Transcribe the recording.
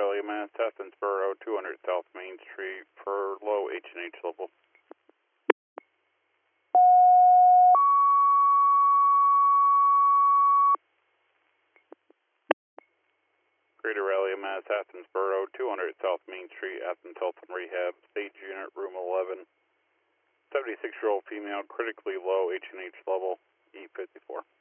Rally Mass, Athensboro, 200 South Main Street for low H&H level. Greater Rally Mass, Athensboro, 200 South Main Street, Athens Health and Rehab, Stage Unit, Room 11. 76-year-old female, critically low H&H level, E54.